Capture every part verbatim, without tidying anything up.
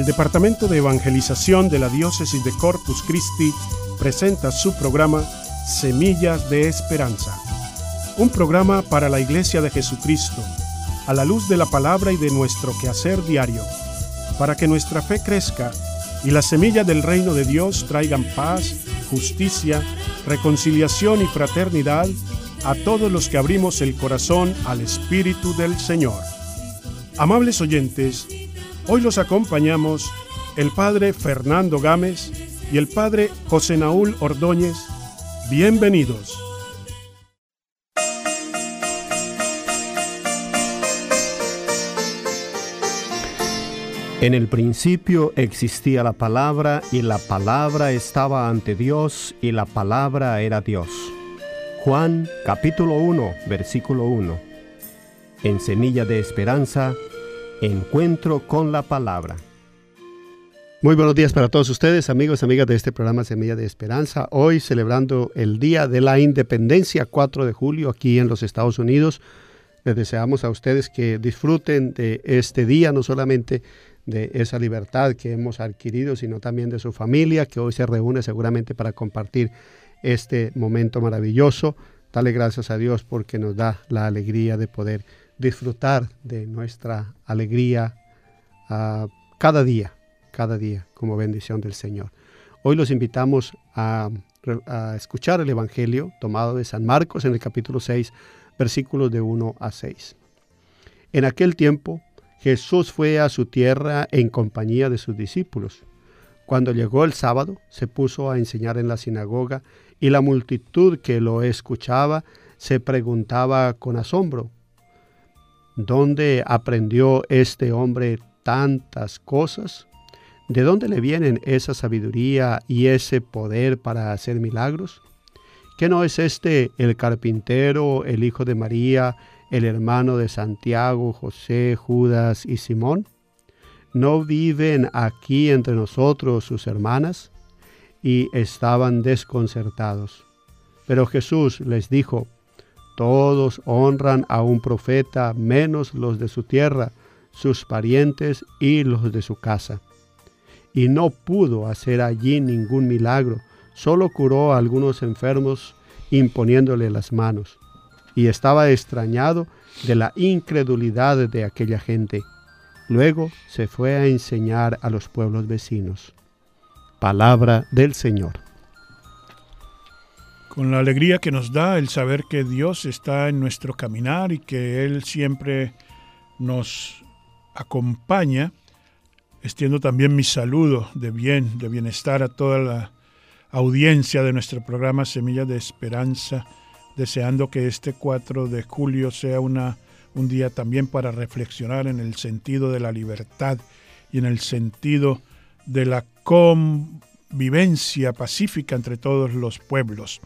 El Departamento de Evangelización de la Diócesis de Corpus Christi presenta su programa Semillas de Esperanza, un programa para la Iglesia de Jesucristo, a la luz de la palabra y de nuestro quehacer diario, para que nuestra fe crezca y las semillas del reino de Dios traigan paz, justicia, reconciliación y fraternidad a todos los que abrimos el corazón al Espíritu del Señor. Amables oyentes, hoy los acompañamos el Padre Fernando Gámez y el Padre José Naúl Ordóñez. Bienvenidos. En el principio existía la palabra, y la palabra estaba ante Dios, y la palabra era Dios. Juan capítulo uno, versículo uno. En Semilla de Esperanza, encuentro con la palabra. Muy buenos días para todos ustedes, amigos y amigas de este programa Semilla de Esperanza. Hoy celebrando el Día de la Independencia, cuatro de julio, aquí en los Estados Unidos. Les deseamos a ustedes que disfruten de este día, no solamente de esa libertad que hemos adquirido, sino también de su familia, que hoy se reúne seguramente para compartir este momento maravilloso. Dale gracias a Dios porque nos da la alegría de poder disfrutar de nuestra alegría uh, cada día, cada día, como bendición del Señor. Hoy los invitamos a, a escuchar el Evangelio tomado de San Marcos en el capítulo seis, versículos de uno a seis. En aquel tiempo, Jesús fue a su tierra en compañía de sus discípulos. Cuando llegó el sábado, se puso a enseñar en la sinagoga, y la multitud que lo escuchaba se preguntaba con asombro: ¿dónde aprendió este hombre tantas cosas? ¿De dónde le vienen esa sabiduría y ese poder para hacer milagros? ¿Qué no es este el carpintero, el hijo de María, el hermano de Santiago, José, Judas y Simón? ¿No viven aquí entre nosotros sus hermanas? Y estaban desconcertados. Pero Jesús les dijo: todos honran a un profeta, menos los de su tierra, sus parientes y los de su casa. Y no pudo hacer allí ningún milagro, solo curó a algunos enfermos imponiéndole las manos. Y estaba extrañado de la incredulidad de aquella gente. Luego se fue a enseñar a los pueblos vecinos. Palabra del Señor. Con la alegría que nos da el saber que Dios está en nuestro caminar y que Él siempre nos acompaña, extiendo también mi saludo de bien, de bienestar a toda la audiencia de nuestro programa Semillas de Esperanza, deseando que este cuatro de julio sea una, un día también para reflexionar en el sentido de la libertad y en el sentido de la convivencia pacífica entre todos los pueblos.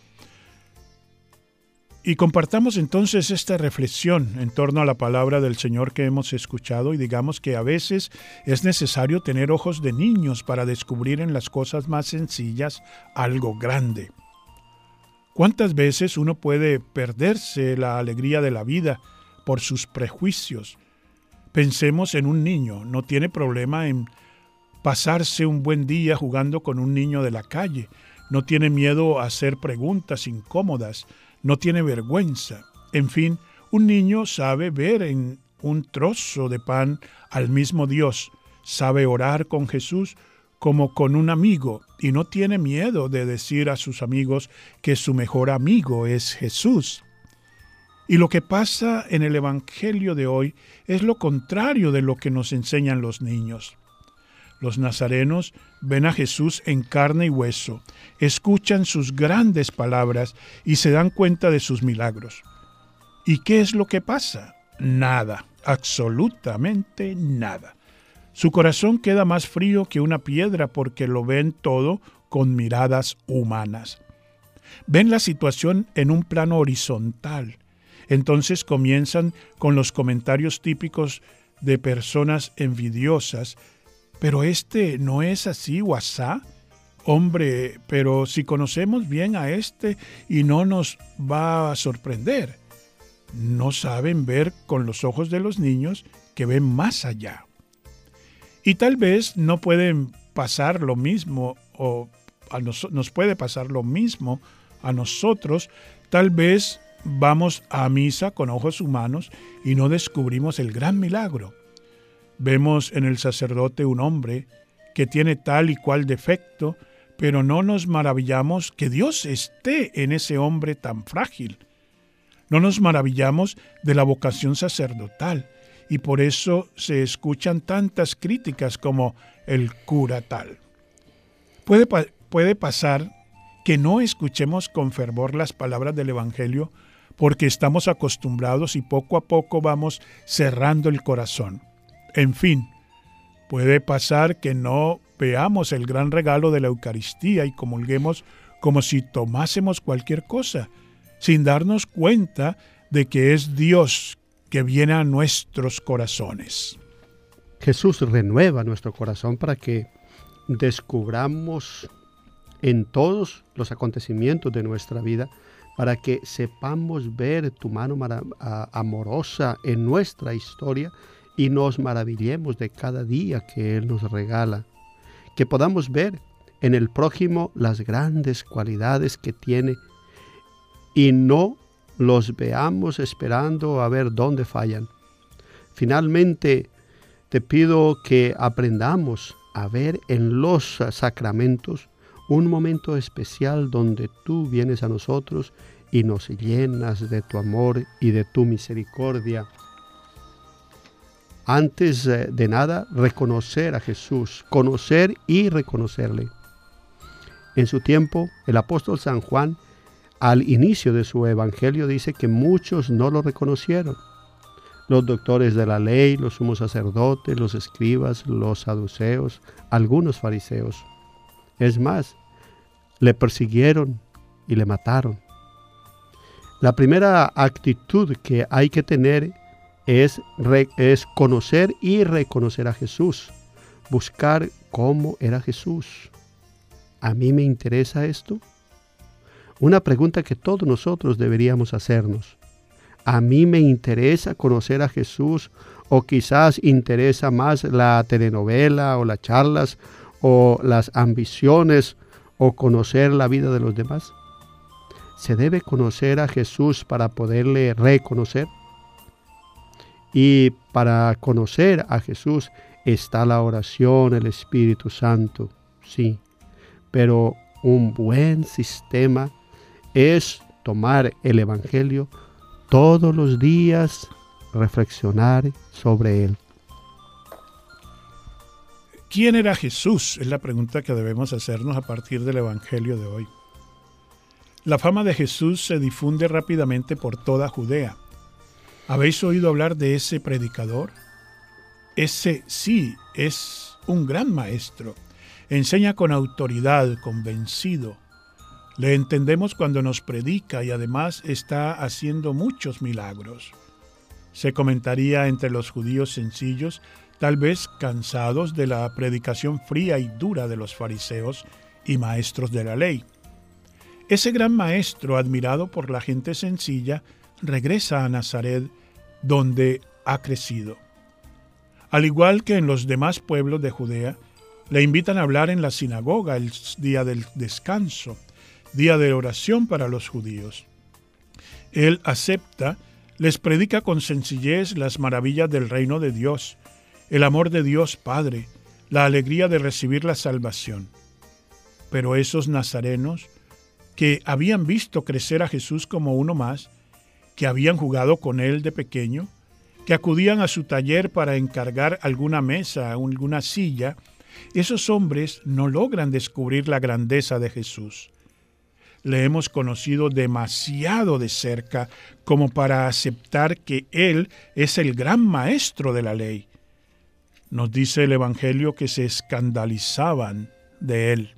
Y compartamos entonces esta reflexión en torno a la palabra del Señor que hemos escuchado, y digamos que a veces es necesario tener ojos de niños para descubrir en las cosas más sencillas algo grande. ¿Cuántas veces uno puede perderse la alegría de la vida por sus prejuicios? Pensemos en un niño, no tiene problema en pasarse un buen día jugando con un niño de la calle, no tiene miedo a hacer preguntas incómodas, no tiene vergüenza. En fin, un niño sabe ver en un trozo de pan al mismo Dios, sabe orar con Jesús como con un amigo, y no tiene miedo de decir a sus amigos que su mejor amigo es Jesús. Y lo que pasa en el Evangelio de hoy es lo contrario de lo que nos enseñan los niños. Los nazarenos ven a Jesús en carne y hueso, escuchan sus grandes palabras y se dan cuenta de sus milagros. ¿Y qué es lo que pasa? Nada, absolutamente nada. Su corazón queda más frío que una piedra porque lo ven todo con miradas humanas. Ven la situación en un plano horizontal. Entonces comienzan con los comentarios típicos de personas envidiosas. Pero este no es así o asá. Hombre, pero si conocemos bien a este y no nos va a sorprender. No saben ver con los ojos de los niños que ven más allá. Y tal vez no pueden pasar lo mismo, o a nos, nos puede pasar lo mismo a nosotros. Tal vez vamos a misa con ojos humanos y no descubrimos el gran milagro. Vemos en el sacerdote un hombre que tiene tal y cual defecto, pero no nos maravillamos que Dios esté en ese hombre tan frágil. No nos maravillamos de la vocación sacerdotal, y por eso se escuchan tantas críticas como el cura tal. Puede, puede pasar que no escuchemos con fervor las palabras del Evangelio porque estamos acostumbrados y poco a poco vamos cerrando el corazón. En fin, puede pasar que no veamos el gran regalo de la Eucaristía y comulguemos como si tomásemos cualquier cosa, sin darnos cuenta de que es Dios que viene a nuestros corazones. Jesús renueva nuestro corazón para que descubramos en todos los acontecimientos de nuestra vida, para que sepamos ver tu mano amorosa en nuestra historia y nos maravillemos de cada día que Él nos regala. Que podamos ver en el prójimo las grandes cualidades que tiene y no los veamos esperando a ver dónde fallan. Finalmente, te pido que aprendamos a ver en los sacramentos un momento especial donde tú vienes a nosotros y nos llenas de tu amor y de tu misericordia. Antes de nada, reconocer a Jesús, conocer y reconocerle. En su tiempo, el apóstol San Juan, al inicio de su evangelio, dice que muchos no lo reconocieron. Los doctores de la ley, los sumos sacerdotes, los escribas, los saduceos, algunos fariseos. Es más, le persiguieron y le mataron. La primera actitud que hay que tener es, re, es conocer y reconocer a Jesús. Buscar cómo era Jesús. ¿A mí me interesa esto? Una pregunta que todos nosotros deberíamos hacernos. ¿A mí me interesa conocer a Jesús? ¿O quizás interesa más la telenovela o las charlas o las ambiciones o conocer la vida de los demás? ¿Se debe conocer a Jesús para poderle reconocer? Y para conocer a Jesús está la oración, el Espíritu Santo, sí. Pero un buen sistema es tomar el Evangelio todos los días, reflexionar sobre él. ¿Quién era Jesús? Es la pregunta que debemos hacernos a partir del Evangelio de hoy. La fama de Jesús se difunde rápidamente por toda Judea. ¿Habéis oído hablar de ese predicador? Ese sí es un gran maestro. Enseña con autoridad, convencido. Le entendemos cuando nos predica y además está haciendo muchos milagros. Se comentaría entre los judíos sencillos, tal vez cansados de la predicación fría y dura de los fariseos y maestros de la ley. Ese gran maestro, admirado por la gente sencilla, regresa a Nazaret, donde ha crecido. Al igual que en los demás pueblos de Judea, le invitan a hablar en la sinagoga el día del descanso, día de oración para los judíos. Él acepta, les predica con sencillez las maravillas del reino de Dios, el amor de Dios Padre, la alegría de recibir la salvación. Pero esos nazarenos, que habían visto crecer a Jesús como uno más, que habían jugado con él de pequeño, que acudían a su taller para encargar alguna mesa, alguna silla, esos hombres no logran descubrir la grandeza de Jesús. Le hemos conocido demasiado de cerca como para aceptar que Él es el gran maestro de la ley. Nos dice el Evangelio que se escandalizaban de Él.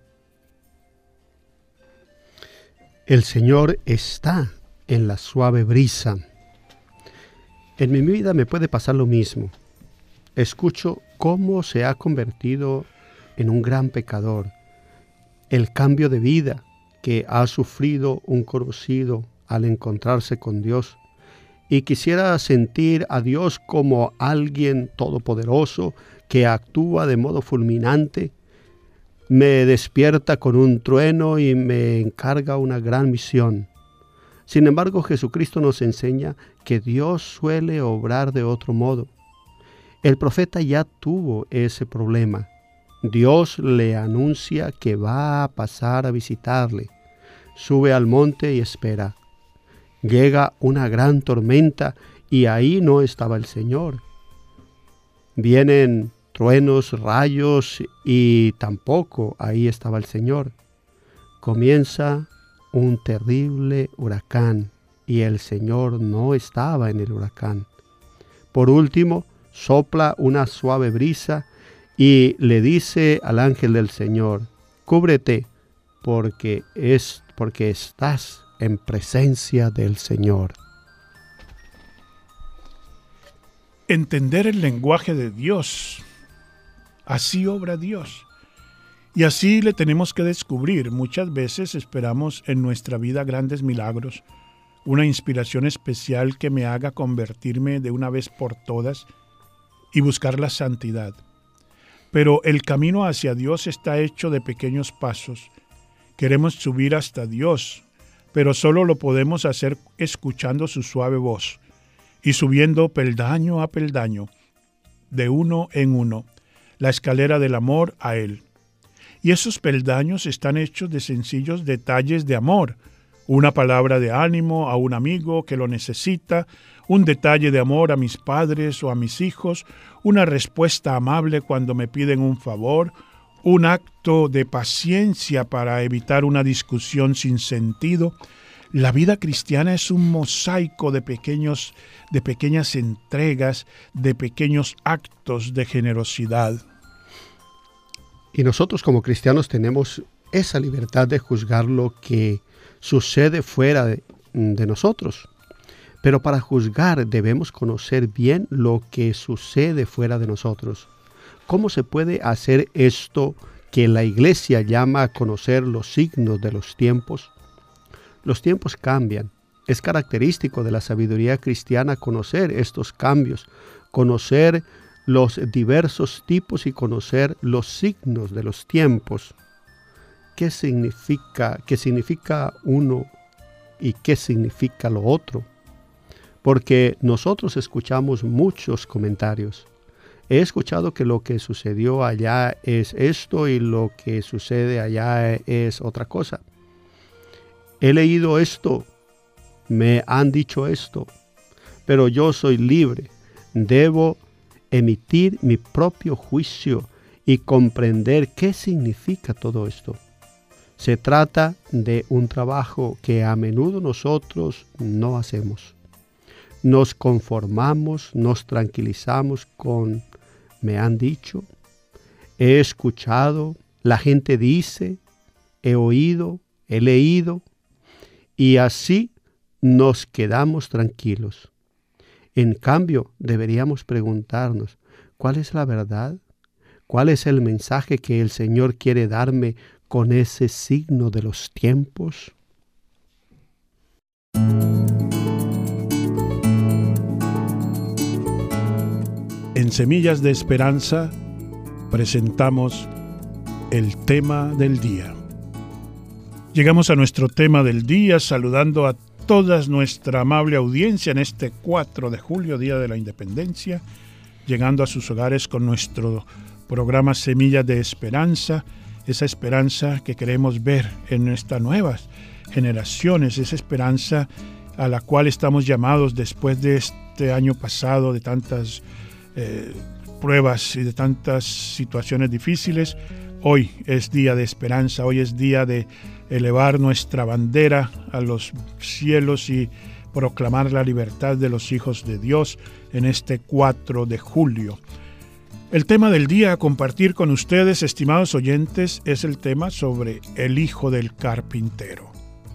El Señor está en la suave brisa. En mi vida me puede pasar lo mismo. Escucho cómo se ha convertido en un gran pecador. El cambio de vida que ha sufrido un conocido al encontrarse con Dios. y quisiera sentir a Dios como alguien todopoderoso que actúa de modo fulminante, me despierta con un trueno y me encarga una gran misión. Sin embargo, Jesucristo nos enseña que Dios suele obrar de otro modo. El profeta ya tuvo ese problema. Dios le anuncia que va a pasar a visitarle. Sube al monte y espera. Llega una gran tormenta y ahí no estaba el Señor. Vienen truenos, rayos y tampoco ahí estaba el Señor. Comienza un terrible huracán y el Señor no estaba en el huracán. Por último, sopla una suave brisa y le dice al ángel del Señor: cúbrete, porque es porque estás en presencia del Señor. Entender el lenguaje de Dios. Así obra Dios. Y así le tenemos que descubrir. Muchas veces esperamos en nuestra vida grandes milagros, una inspiración especial que me haga convertirme de una vez por todas y buscar la santidad. Pero el camino hacia Dios está hecho de pequeños pasos. Queremos subir hasta Dios, pero solo lo podemos hacer escuchando su suave voz y subiendo peldaño a peldaño, de uno en uno, la escalera del amor a Él. Y esos peldaños están hechos de sencillos detalles de amor, una palabra de ánimo a un amigo que lo necesita, un detalle de amor a mis padres o a mis hijos, una respuesta amable cuando me piden un favor, un acto de paciencia para evitar una discusión sin sentido. La vida cristiana es un mosaico de pequeños, de pequeñas entregas, de pequeños actos de generosidad. Y nosotros como cristianos tenemos esa libertad de juzgar lo que sucede fuera de, de nosotros. Pero para juzgar debemos conocer bien lo que sucede fuera de nosotros. ¿Cómo se puede hacer esto que la Iglesia llama a conocer los signos de los tiempos? Los tiempos cambian. Es característico de la sabiduría cristiana conocer estos cambios, conocer los diversos tipos y conocer los signos de los tiempos. ¿Qué significa, qué significa uno y qué significa lo otro? Porque nosotros escuchamos muchos comentarios. He escuchado que lo que sucedió allá es esto y lo que sucede allá es otra cosa. He leído esto, me han dicho esto, pero yo soy libre. Debo emitir mi propio juicio y comprender qué significa todo esto. Se trata de un trabajo que a menudo nosotros no hacemos. Nos conformamos, nos tranquilizamos con me han dicho, he escuchado, la gente dice, he oído, he leído, y así nos quedamos tranquilos. En cambio, deberíamos preguntarnos, ¿cuál es la verdad? ¿Cuál es el mensaje que el Señor quiere darme con ese signo de los tiempos? En Semillas de Esperanza presentamos el tema del día. Llegamos a nuestro tema del día saludando a toda nuestra amable audiencia en este cuatro de julio, Día de la Independencia, llegando a sus hogares con nuestro programa Semillas de Esperanza, esa esperanza que queremos ver en nuestras nuevas generaciones, esa esperanza a la cual estamos llamados después de este año pasado de tantas Eh, pruebas y de tantas situaciones difíciles. Hoy es día de esperanza, hoy es día de elevar nuestra bandera a los cielos y proclamar la libertad de los hijos de Dios en este cuatro de julio. El tema del día a compartir con ustedes, estimados oyentes, es el tema sobre el hijo del carpintero.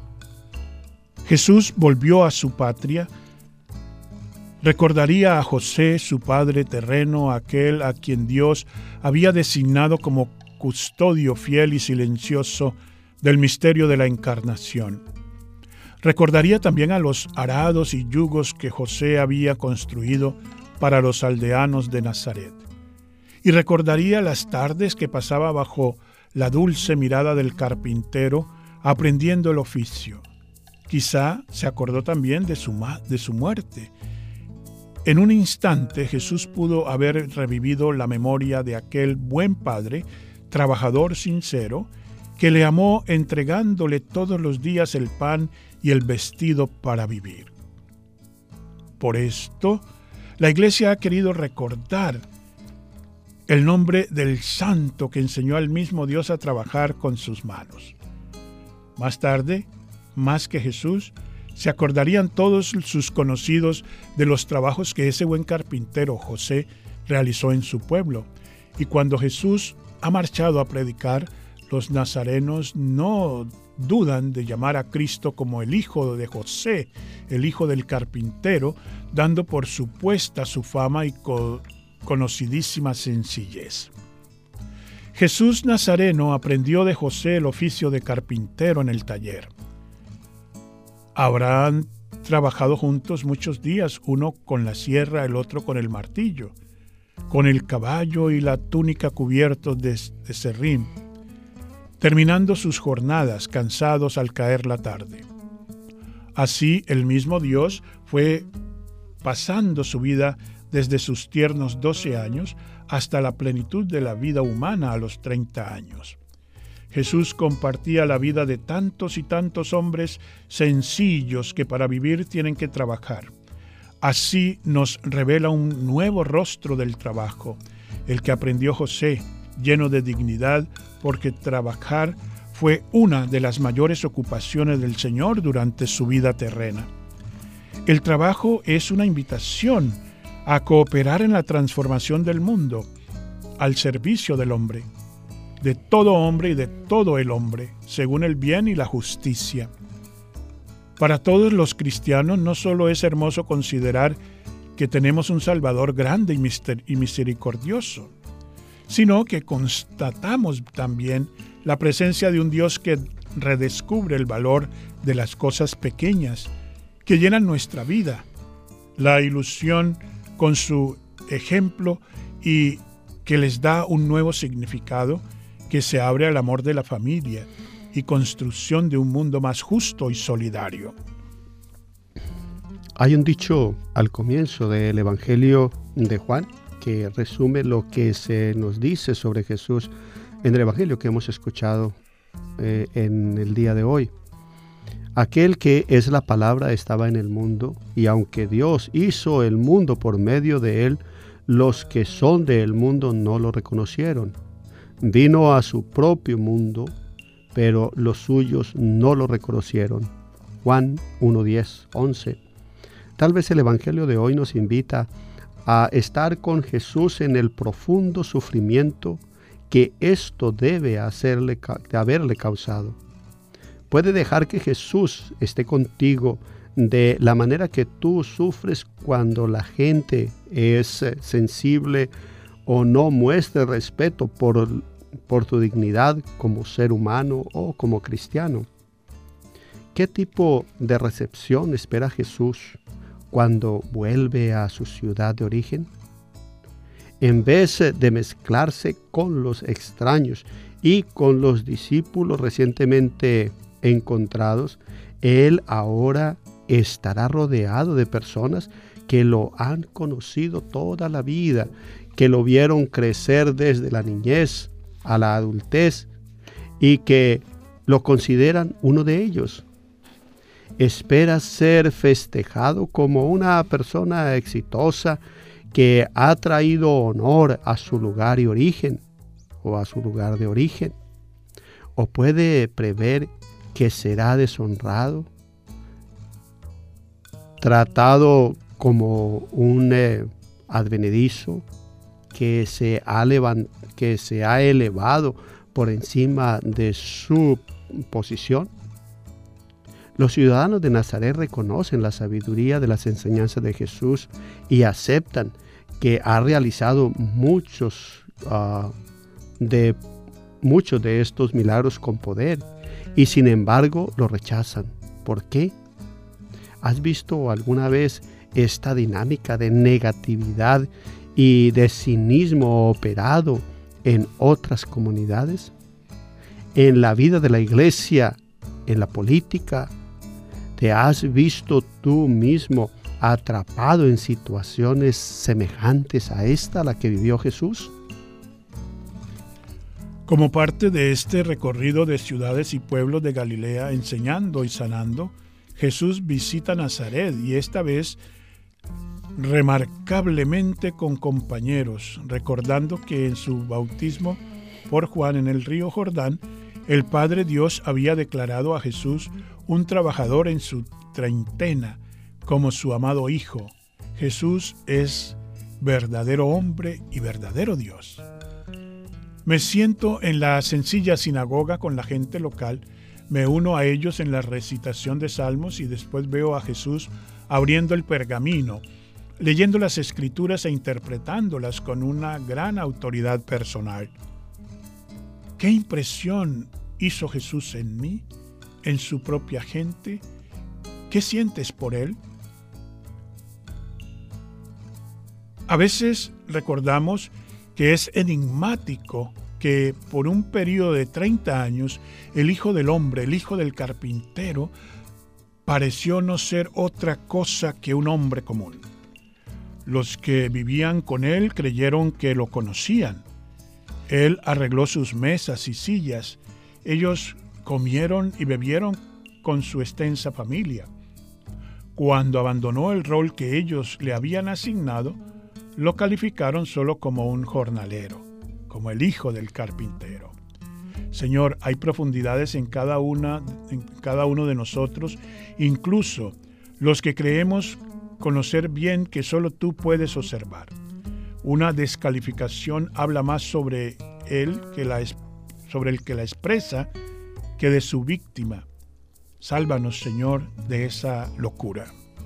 Jesús volvió a su patria. Recordaría a José, su padre terreno, aquel a quien Dios había designado como custodio fiel y silencioso del misterio de la encarnación. Recordaría también a los arados y yugos que José había construido para los aldeanos de Nazaret. Y recordaría las tardes que pasaba bajo la dulce mirada del carpintero aprendiendo el oficio. Quizá se acordó también de su, ma- de su muerte. En un instante Jesús pudo haber revivido la memoria de aquel buen padre, trabajador sincero, que le amó entregándole todos los días el pan y el vestido para vivir. Por esto, la Iglesia ha querido recordar el nombre del santo que enseñó al mismo Dios a trabajar con sus manos. Más tarde, más que Jesús, se acordarían todos sus conocidos de los trabajos que ese buen carpintero José realizó en su pueblo. Y cuando Jesús ha marchado a predicar, los nazarenos no dudan de llamar a Cristo como el hijo de José, el hijo del carpintero, dando por supuesta su fama y co- conocidísima sencillez. Jesús Nazareno aprendió de José el oficio de carpintero en el taller. Habrán trabajado juntos muchos días, uno con la sierra, el otro con el martillo, con el caballo y la túnica cubiertos de, de serrín, terminando sus jornadas cansados al caer la tarde. Así el mismo Dios fue pasando su vida desde sus tiernos doce años hasta la plenitud de la vida humana a los treinta años. Jesús compartía la vida de tantos y tantos hombres sencillos que para vivir tienen que trabajar. Así nos revela un nuevo rostro del trabajo, el que aprendió José, lleno de dignidad, porque trabajar fue una de las mayores ocupaciones del Señor durante su vida terrena. El trabajo es una invitación a cooperar en la transformación del mundo, al servicio del hombre, de todo hombre y de todo el hombre, según el bien y la justicia. Para todos los cristianos no solo es hermoso considerar que tenemos un Salvador grande y, mister- y misericordioso, sino que constatamos también la presencia de un Dios que redescubre el valor de las cosas pequeñas que llenan nuestra vida, la ilusión con su ejemplo y que les da un nuevo significado que se abre al amor de la familia y construcción de un mundo más justo y solidario. Hay un dicho al comienzo del Evangelio de Juan que resume lo que se nos dice sobre Jesús en el Evangelio que hemos escuchado eh, en el día de hoy. Aquel que es la palabra estaba en el mundo, y aunque Dios hizo el mundo por medio de él, los que son del mundo no lo reconocieron. Vino a su propio mundo, pero los suyos no lo reconocieron. Juan uno, diez, once. Tal vez el Evangelio de hoy nos invita a estar con Jesús en el profundo sufrimiento que esto debe hacerle, de haberle causado. Puede dejar que Jesús esté contigo de la manera que tú sufres cuando la gente es sensible o no muestre respeto por, por tu dignidad como ser humano o como cristiano. ¿Qué tipo de recepción espera Jesús cuando vuelve a su ciudad de origen? En vez de mezclarse con los extraños y con los discípulos recientemente encontrados, Él ahora estará rodeado de personas que lo han conocido toda la vida, que lo vieron crecer desde la niñez a la adultez y que lo consideran uno de ellos. Espera ser festejado como una persona exitosa que ha traído honor a su lugar y origen o a su lugar de origen, o puede prever que será deshonrado, tratado como un eh, advenedizo que se, ha levant- que se ha elevado por encima de su posición. Los ciudadanos de Nazaret reconocen la sabiduría de las enseñanzas de Jesús y aceptan que ha realizado muchos, uh, de, muchos de estos milagros con poder, y sin embargo lo rechazan. ¿Por qué? ¿Has visto alguna vez esta dinámica de negatividad y de cinismo operado en otras comunidades? En la vida de la iglesia, en la política, ¿te has visto tú mismo atrapado en situaciones semejantes a esta, la que vivió Jesús? Como parte de este recorrido de ciudades y pueblos de Galilea enseñando y sanando, Jesús visita Nazaret y esta vez remarcablemente con compañeros, recordando que en su bautismo por Juan en el río Jordán, el Padre Dios había declarado a Jesús un trabajador en su treintena como su amado Hijo. Jesús es verdadero hombre y verdadero Dios. Me siento en la sencilla sinagoga con la gente local, me uno a ellos en la recitación de salmos y después veo a Jesús abriendo el pergamino, leyendo las escrituras e interpretándolas con una gran autoridad personal. ¿Qué impresión hizo Jesús en mí, en su propia gente? ¿Qué sientes por él? A veces recordamos que es enigmático que por un periodo de treinta años el Hijo del Hombre, el Hijo del Carpintero, pareció no ser otra cosa que un hombre común. Los que vivían con él creyeron que lo conocían. Él arregló sus mesas y sillas. Ellos comieron y bebieron con su extensa familia. Cuando abandonó el rol que ellos le habían asignado, lo calificaron solo como un jornalero, como el hijo del carpintero. Señor, hay profundidades en cada una, en cada uno de nosotros, incluso los que creemos conocer bien que solo tú puedes observar. Una descalificación habla más sobre él que la, sobre el que la expresa que de su víctima. Sálvanos, Señor, de esa locura.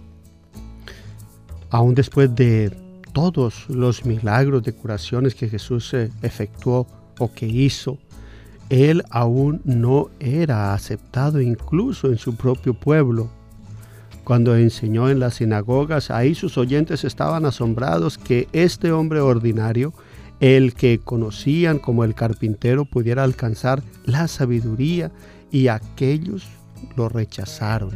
Aún después de todos los milagros de curaciones que Jesús efectuó o que hizo, él aún no era aceptado incluso en su propio pueblo. Cuando enseñó en las sinagogas, ahí sus oyentes estaban asombrados que este hombre ordinario, el que conocían como el carpintero, pudiera alcanzar la sabiduría, y aquellos lo rechazaron.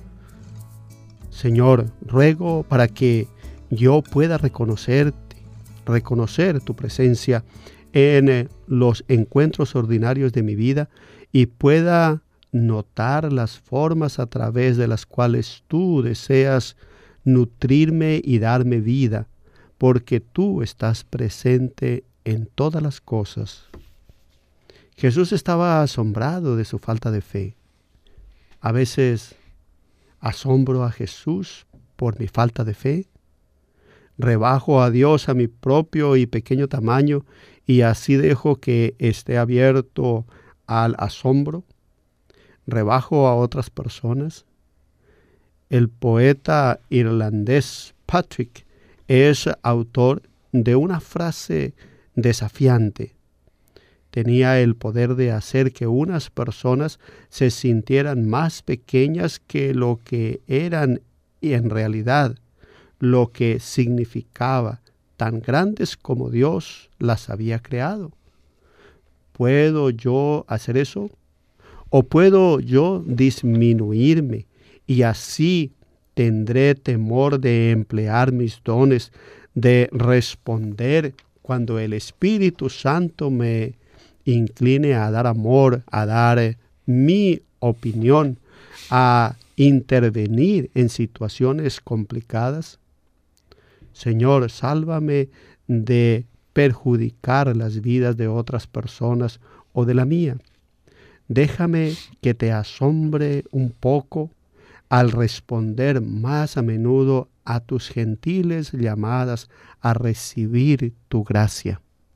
Señor, ruego para que yo pueda reconocerte, reconocer tu presencia en los encuentros ordinarios de mi vida y pueda notar las formas a través de las cuales tú deseas nutrirme y darme vida, porque tú estás presente en todas las cosas. Jesús estaba asombrado de su falta de fe. A veces asombro a Jesús por mi falta de fe. Rebajo a Dios a mi propio y pequeño tamaño y así dejo que esté abierto al asombro. Rebajo a otras personas. El poeta irlandés Patrick es autor de una frase desafiante. Tenía el poder de hacer que unas personas se sintieran más pequeñas que lo que eran y en realidad lo que significaba, tan grandes como Dios las había creado. ¿Puedo yo hacer eso? ¿O puedo yo disminuirme y así tendré temor de emplear mis dones, de responder cuando el Espíritu Santo me incline a dar amor, a dar eh, mi opinión, a intervenir en situaciones complicadas? Señor, sálvame de perjudicar las vidas de otras personas o de la mía. Déjame que te asombre un poco al responder más a menudo a tus gentiles llamadas a recibir tu gracia.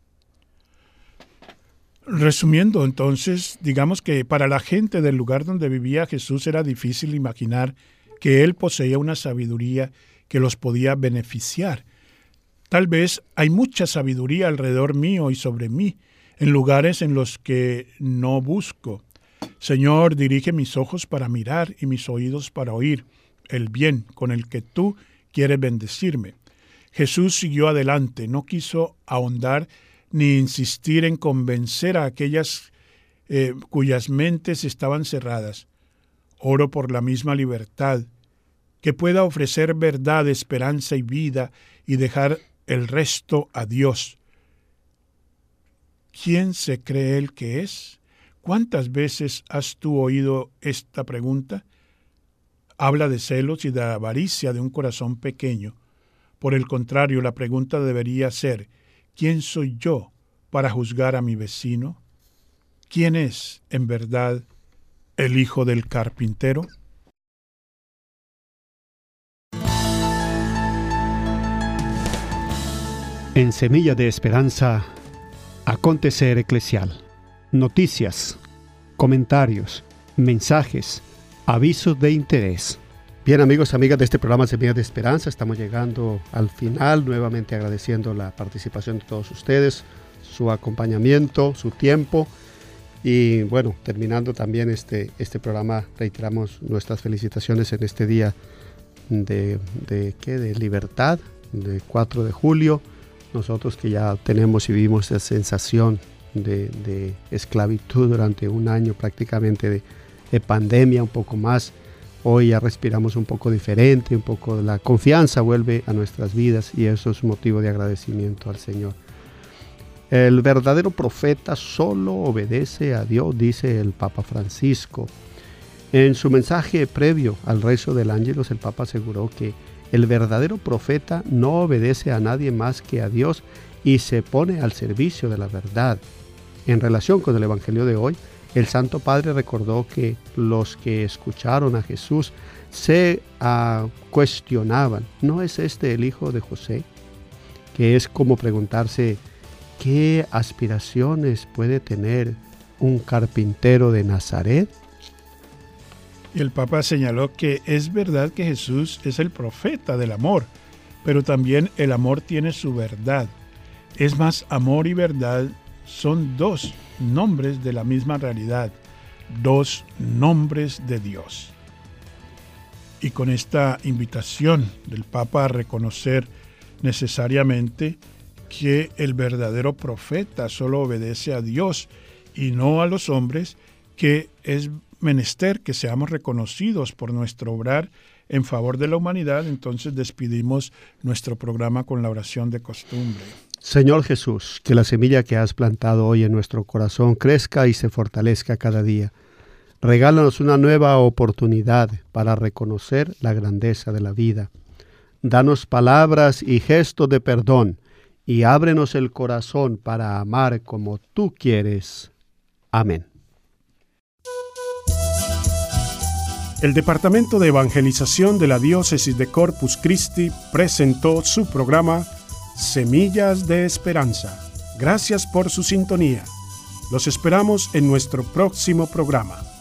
Resumiendo entonces, digamos que para la gente del lugar donde vivía Jesús era difícil imaginar que él poseía una sabiduría que los podía beneficiar. Tal vez hay mucha sabiduría alrededor mío y sobre mí, en lugares en los que no busco. Señor, dirige mis ojos para mirar y mis oídos para oír. el bien con el que tú quieres bendecirme. Jesús siguió adelante, no quiso ahondar ni insistir en convencer a aquellas eh, cuyas mentes estaban cerradas. Oro por la misma libertad, que pueda ofrecer verdad, esperanza y vida y dejar el resto a Dios. ¿Quién se cree él que es? ¿Cuántas veces has tú oído esta pregunta? Habla de celos y de avaricia de un corazón pequeño. Por el contrario, la pregunta debería ser, ¿quién soy yo para juzgar a mi vecino? ¿Quién es, en verdad, el hijo del carpintero? En Semilla de Esperanza, acontecer eclesial. Noticias, comentarios, mensajes, avisos de interés. Bien, amigos, amigas de este programa Semillas de Esperanza, estamos llegando al final, nuevamente agradeciendo la participación de todos ustedes, su acompañamiento, su tiempo. Y bueno, terminando también este, este programa, reiteramos nuestras felicitaciones en este día de, de, ¿qué? de libertad, de cuatro de julio. Nosotros que ya tenemos y vivimos esa sensación de, de esclavitud durante un año prácticamente de, de pandemia, un poco más. Hoy ya respiramos un poco diferente, un poco de la confianza vuelve a nuestras vidas y eso es motivo de agradecimiento al Señor. El verdadero profeta solo obedece a Dios, dice el Papa Francisco. En su mensaje previo al rezo del Ángelus, el Papa aseguró que el verdadero profeta no obedece a nadie más que a Dios y se pone al servicio de la verdad. En relación con el Evangelio de hoy, el Santo Padre recordó que los que escucharon a Jesús se uh, cuestionaban, ¿no es este el hijo de José? Que es como preguntarse, ¿qué aspiraciones puede tener un carpintero de Nazaret? Y el Papa señaló que es verdad que Jesús es el profeta del amor, pero también el amor tiene su verdad. Es más, amor y verdad son dos nombres de la misma realidad, dos nombres de Dios. Y con esta invitación del Papa a reconocer necesariamente que el verdadero profeta solo obedece a Dios y no a los hombres, que es menester que seamos reconocidos por nuestro obrar en favor de la humanidad, entonces despedimos nuestro programa con la oración de costumbre. Señor Jesús, que la semilla que has plantado hoy en nuestro corazón crezca y se fortalezca cada día. Regálanos una nueva oportunidad para reconocer la grandeza de la vida. Danos palabras y gestos de perdón y ábrenos el corazón para amar como tú quieres. Amén. El Departamento de Evangelización de la Diócesis de Corpus Christi presentó su programa Semillas de Esperanza. Gracias por su sintonía. Los esperamos en nuestro próximo programa.